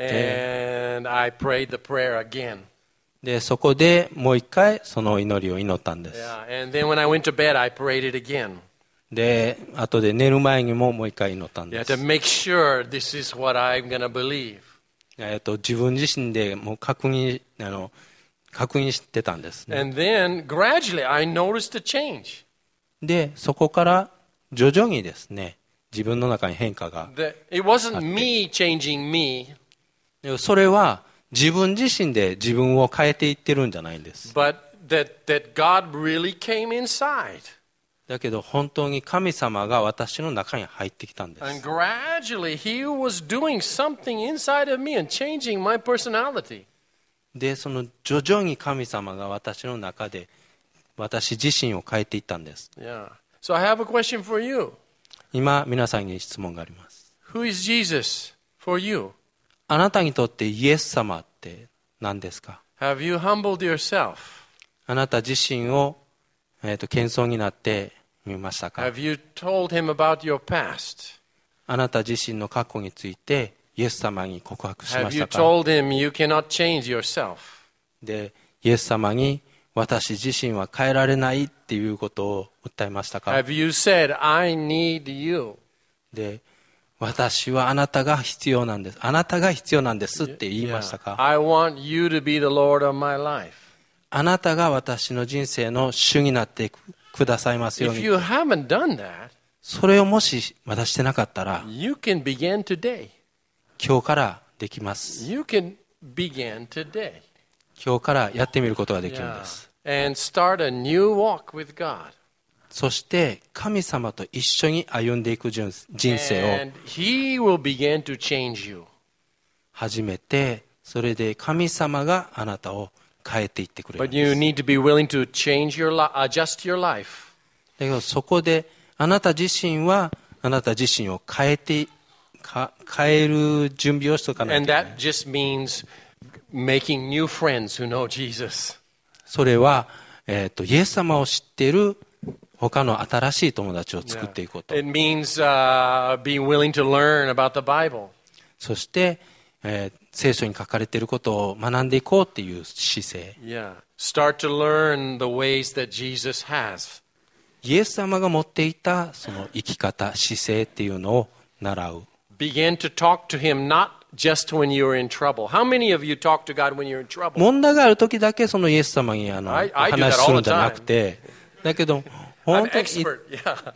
And I prayed the prayer again. で、そこでもう一回その祈りを祈ったんです。 Yeah, and then when I went to bed, I prayed it again. で、後で寝る前にももう一回祈ったん Yeah, です。 to make sure this is what I'm going to believe. えっと、自分自身でもう確認、あの、確認してたんですね。 And then gradually I noticed a change. で、そこから徐々にですね、自分の中に変化が。 That it wasn't me changing me, それは自分自身で自分を変えていってるんじゃないんです。 but that, that God really came inside. だけど本当に神様が私の中に入ってきたんです。 And gradually He was doing something inside of me and changing my personality. で、その徐々に神様が私の中で私自身を変えていったんです。 Yeah. So I have a question for you. 今皆さんに質問があります。 Who is Jesus for you? あなたにとってイエス様って何ですか？ Have you humbled yourself? あなた自身を、えーと、謙遜になってみましたか？ Have you told Him about your past? あなた自身の過去についてイエス様に告白しま Have し you たか？ told Him you cannot change yourself? で、イエス様に私自身は変えられないっていうことを訴えましたか？ Have you said, I need you? で、私はあなたが必要なんです。あなたが必要なんですって言いましたか？ I want you to be the Lord of my life. あなたが私の人生の主になってくださいますよう If に。 you haven't done that, それをもしまだしてなかったら、 you can begin today. 今日からできます。 You can begin today. 今日からやってみることができるん Yeah. です。 And start a new walk with God. そして神様と一緒に歩んでいく人人生を And He will begin to change you. 始めて、それで神様があなたを変えていってくれるん But you です。 need to be willing to change your life, adjust your life. だけどそこであなた自身はあなた自身を変えてか変える準備をしておかないとい And けない。 that just means making new friends who know Jesus. それは、えーと、イエス様を知っている他の新しい友達を作っていくこと。 It means uh, being willing to learn about the Bible. そして、えー聖書に書かれていることを学んでいこうっていう姿勢。 Yeah. Start to learn the ways that Jesus has. イエス様が持っていたその生き方、姿勢っていうのを習う。 Begin to talk to Him not just when you're in trouble. How many of you talk to God when you're in trouble? 問題がある時だけそのイエス様にあの I- I do that 話するんじゃなくて、だけど I'm 本当に expert. Yeah.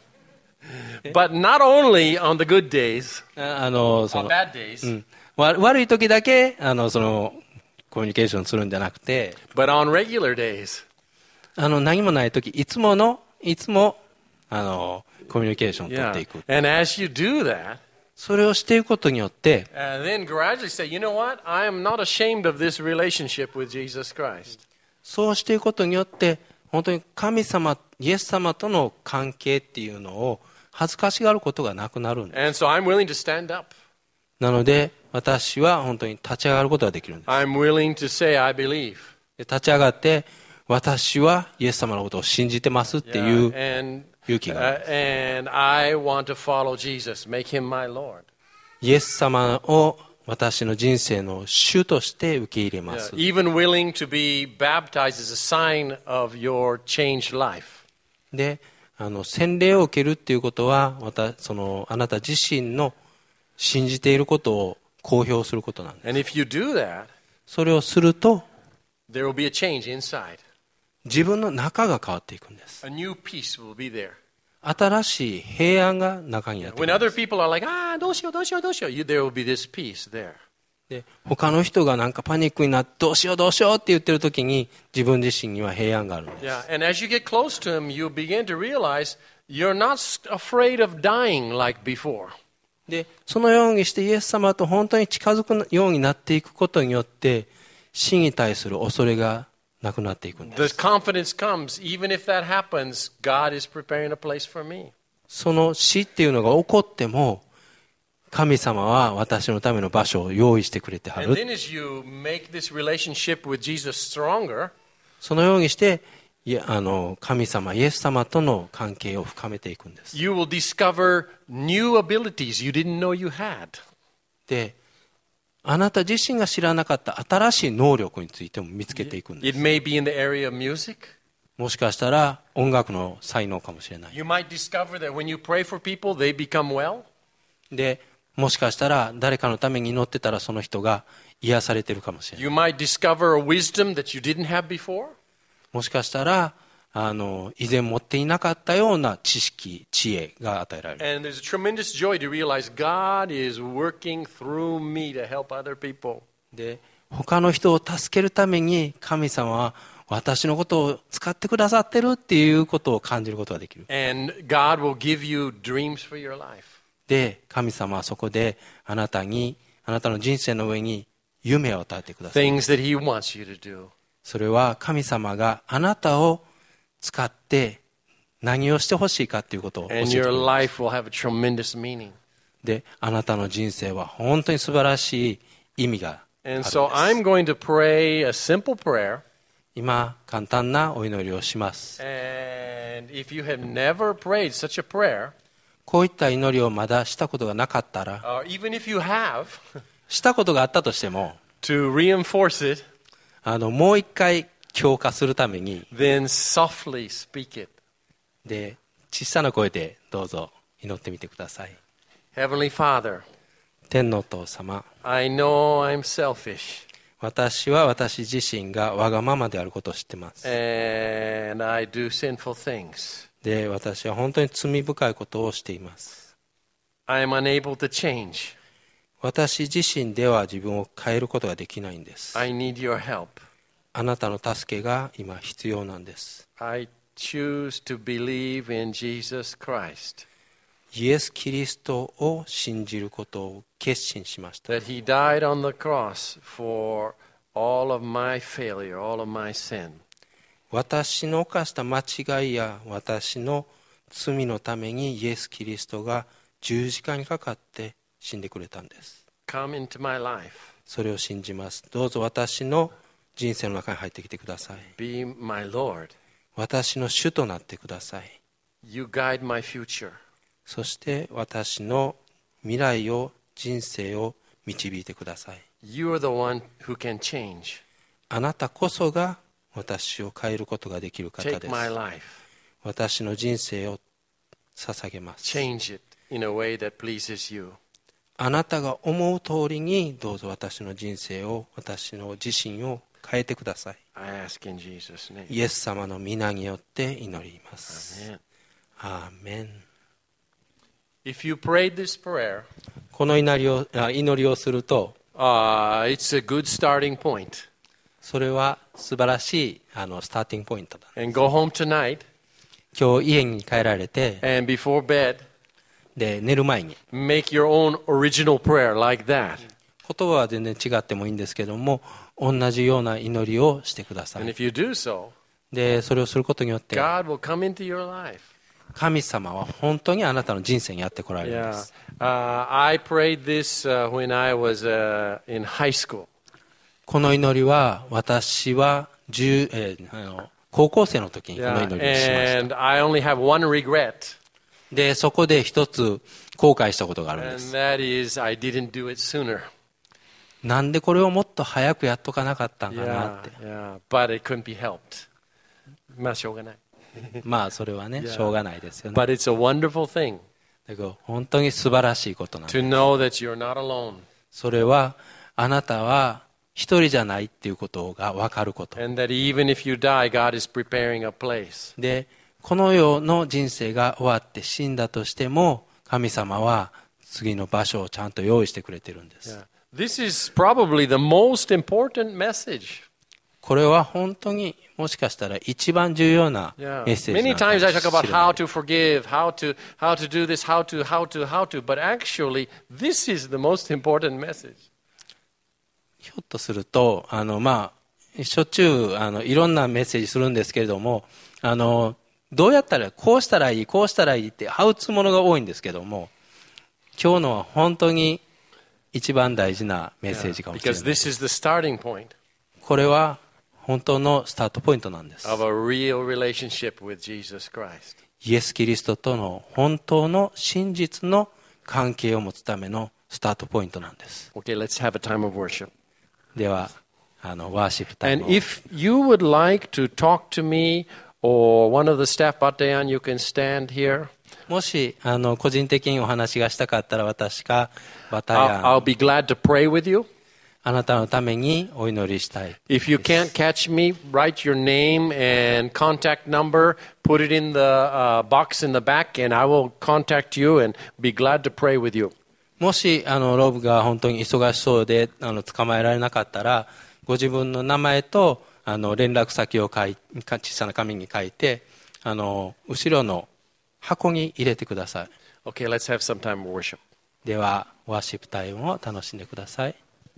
But not only on the good days, ああのそ on の、 bad days, うん、わ悪い時だけあのそのコミュニケーションするんじゃなくて、 but on regular days. あの何もない時いつものいつもあのコミュニケーションを取っ Yeah. ていく。 And as you do that, それをしていくことによって、 and then gradually say, you know what? I am not ashamed of this relationship with Jesus Christ. そうしていくことによって本当に神様イエス様との関係っていうのを恥ずかしがることがなくなるんです。 And so I'm willing to stand up. なので私は本当に立ち上がることができるんです。 I'm willing to say, I believe. で立ち上がって私はイエス様のことを信じてますっていう Yeah. And, 勇気があるん uh, です。 and I want to follow Jesus, make Him my Lord. イエス様を私の人生の主として受け入れま Yeah. す。 Even willing to be baptized is a sign of your changed life. で、あの洗礼を受けるっていうことはまたそのあなた自身の信じていることを公表することなんです。 And if you do that, それをすると there will be a change inside. 自分の中が変わっていくんです。 A new peace will be there. 新しい平安が中にやってく When るん other です。 people are like, ah, どうしよう、どうしよう、どうしよう、you, there will be this peace there. で他の人がなんかパニックになってどうしようどうしようって言ってる時に自分自身には平安があるんです。 Yeah, and as you get close to Him, you begin to realize you're not afraid of dying like before. でそのようにしてイエス様と本当に近づくようになっていくことによって死に対する恐れがなくなっていくんで The す。 confidence comes, even if that happens, God is preparing a place for me. その死っていうのが起こっても神様は私のための場所を用意してくれては And る。 then as you make this relationship with Jesus stronger, そのようにしていやあの神様イエス様との関係を深めていくんです。 You will discover new abilities you didn't know you had. であなた自身が知らなかった新しい能力についても見つけていくんです。 It may be in the area of music. もしかしたら音楽の才能かもしれない。 You might discover that when you pray for people, they become well. でもしかしたら誰かのために祈ってたらその人が癒されてるかもしれない。 You might discover a wisdom that you didn't have before. もしかしたらあの以前持っていなかったような知識知恵が与えられる。 And there's a tremendous joy to realize God is working through me to help other people. で他の人を助けるために神様は私のことを使ってくださってるっていうことを感じることができる。 And God will give you dreams for your life. で神様はそこであなたにあなたの人生の上に夢を与えてください。 Things that He wants you to do. それは神様があなたを使って何をしてほしいかということを教え And てくれ your る。 life will have a tremendous meaning. であなたの人生は本当に素晴らしい意味があるん And です。 so I'm going to pray a simple prayer. 今簡単なお祈りをします。 And if you have never prayed such a prayer, こういった祈りをまだしたことがなかったら or even if you have, したことがあったとしても to reinforce it, あのもう一回強化するために then softly speak it. で小さな声でどうぞ祈ってみてください。 Heavenly Father, 天のお父様、 I know I'm selfish, 私は私自身がわがままであることを知っています。 and I do sinful things. で私は本当に罪深いことをしています。 I am unable to change. 私自身では自分を変えることができないんです。 I need your help. あなたの助けが今必要なんです。 I choose to believe in Jesus Christ, イエス・キリストを信じることを決心しました。 that He died on the cross for all of my failure, all of my sin. 私の犯した間違いや私の罪のためにイエス・キリストが十字架にかかって死んでくれたんです。 Come into my life. それを信じます。どうぞ私の人生の中に入ってきてください。 Be my Lord. 私の主となってください。 You guide my future. そして私の未来を人生を導いてください。 You are the one who can change. あなたこそが私を変えることができる方 Take です。 my life. 私の人生を捧げます。 Change it in a way that pleases you. あなたが思う通りにどうぞ私の人生を私の自身を変えてください。 I ask in Jesus' name. イエス様の皆によって祈ります。 Amen. アーメン。 If you prayed this prayer, この祈りをあ祈りをすると uh, it's a good starting point. それは素晴らしいあのスターティングポイントだ。 And go home tonight, 今日家に帰られて and before bed, で寝る前に make your own original prayer like that. 言葉は全然違ってもいいんですけども同じような祈りをしてくださ And い。 if you do so, でそれをすることによって God will come into your life. 神様は本当にあなたの人生にやってこられるんで Yeah. す。 Uh, I prayed this uh, when I was uh, in high school. この祈りは私はじゅう、えーあの高校生の時にこの Yeah. 祈りをしました。 And I only have one regret, でそこで一つ後悔したことがあるんで and す。 that is I didn't do it sooner. なんでこれをもっと早くやっとかなかったんかな Yeah, って。 yeah. But it couldn't be helped. まあしょうがない。 まあそれはね Yeah. しょうがないですよね。 But it's a wonderful thing だけど本当に素晴らしいことなんです。 to know that you're not alone, それはあなたは一人じゃないっていうことが分かること and that even if you die, God is preparing a place. でこの世の人生が終わって死んだとしても神様は次の場所をちゃんと用意してくれてるんです。 Yeah. This is probably the most important message. これは本当にもしかしたら一番重要な Yeah. メッセージな Many のかも times し I れ talk ない about how to forgive, how to how to do this, how to how to how to, but actually this is the most important message. ひょっとするとあのまあしょっちゅうあのいろんなメッセージするんですけれどもあのどうやったらこうしたらいいこうしたらいいってハウツーものが多いんですけども今日のは本当に一番大事なメッセージかもしれ Because ない。 this is the starting point. これは本当のスタートポイントなんです。 of a real relationship with Jesus Christ. イエス・キリストとの本当の真実の関係を持つためのスタートポイントなんです。 Okay, let's have a time of worship. では、あのワーシップタイ And ムを。 if you would like to talk to me or one of the staff, Batayan, you can stand here. もしあの個人的にお話がしたかったら、私かバタヤ I'll, ン、 I'll be glad to pray with you. あなたのためにお祈りしたい。 If you can't catch me, write your name and contact number, put it in the uh, box in the back, and I will contact you and be glad to pray with you. もしあのロブが本当に忙しそうであの捕まえられなかったら、ご自分の名前とあの連絡先を書い小さな紙に書いて、あの後ろの箱に入れてください。 Okay, let's have some time of worship. ではワーシップタイムを楽しんでください。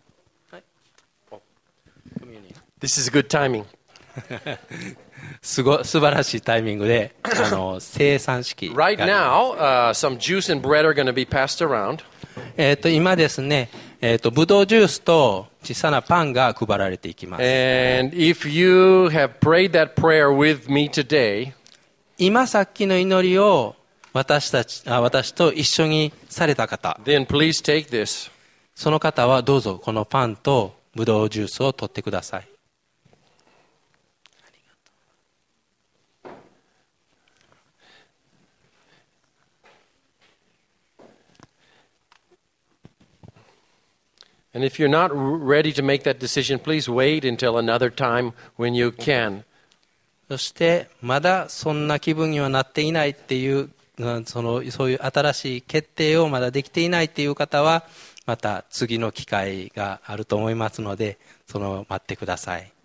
This is good timing. すご素晴らしいタイミングであの生産式が Right now, uh, some juice and bread are going to be passed around. えー、と今ですね、えー、とブドウジュースと小さなパンが配られていきます。 And if you have prayed that prayer with me today, 今さっきの祈りを私たちあ私と一緒にされた方、 then please take this. その方はどうぞこのパンとブドウジュースを取ってください。 And if you're not ready to make that decision, please wait until another time when you can. そしてまだそんな気分にはなっていないっていうそのそういう新しい決定をまだできていないっていう方は、また次の機会があると思いますので、その待ってください。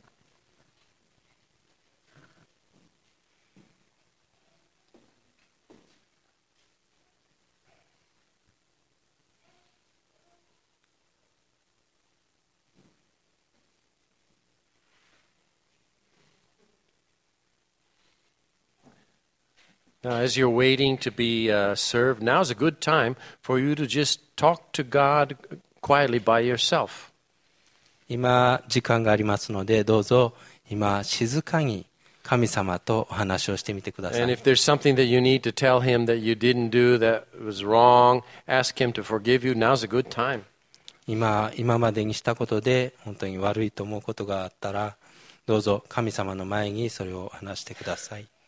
Now, as you're waiting to be uh, served, now's a good time for you to just talk to God quietly by yourself. 今時間がありますので、どうぞ今静かに神様とお話をしてみてくださ And い。 if there's something that you need to tell Him that you didn't do that was wrong, ask Him to forgive you. Now's a good time. 今今までにしたことで本当に悪いと思うことがあったら、どうぞ神様の前にそれを話してください。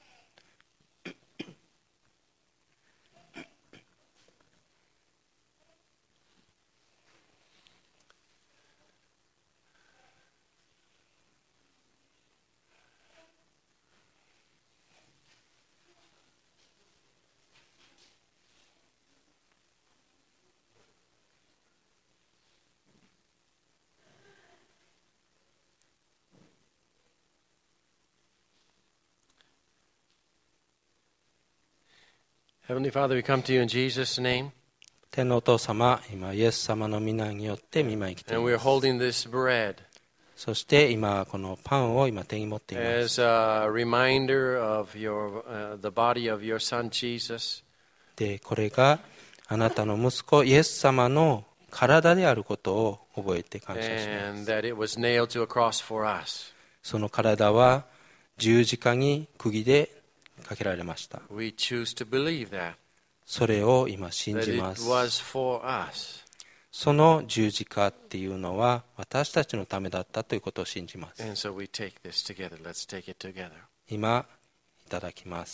Heavenly Father, we come to you in Jesus' name, 天のお父様、今イエス様の皆によって見舞いに来てい and ま we're す。 holding this bread そして今このパンを今手に持っています。 as a reminder of your, uh, the body of your Son Jesus. で、これがあなたの息子イエス様の体であることを覚えて感謝します。 And that it was nailed to a cross for us. その体は十字架に釘でかけられました。 We choose to believe that, それを今信 that じ it ます。 was for us. その十字架っていうのは私たちのためだったということを信じます。 And so we take this together. Let's take it together. 今いただきます。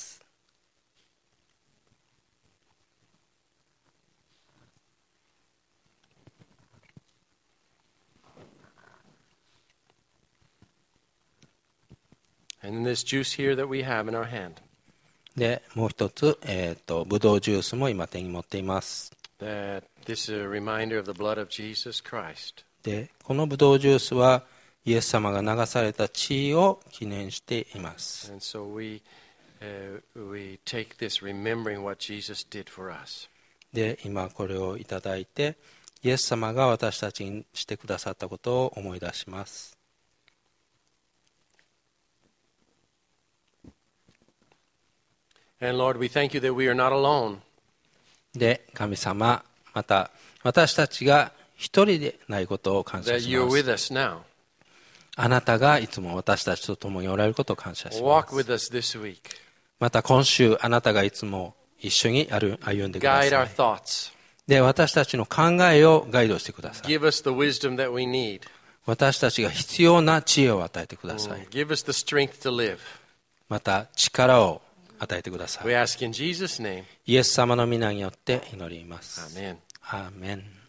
And this juice here that we have in our hand, で、もう一つ、えーと、ブドウジュースも今手に持っています。 that this is a reminder of the blood of Jesus Christ. で、このブドウジュースはイエス様が流された血を記念しています。 And so we, uh, we take this remembering what Jesus did for us. で、今これをいただいて、イエス様が私たちにしてくださったことを思い出します。 And Lord, we thank you that we are not alone. で、神様、また私たちが一人でないことを感謝 That し you're ま with す。 us now. あなたがいつも私たちと共におられることを感謝しま Walk す。 with us this week. また今週、あなたがいつも一緒に歩歩んでくだ Guide さ our い。 thoughts. で、私たちの考えをガイドしてください。 Give us the wisdom that we need. 私たちが必要な知恵を与えてください。 Give us the strength to live. また力を与えてくださ We い。 ask in Jesus' name. イエス様の皆によって祈ります。 Amen. アーメン。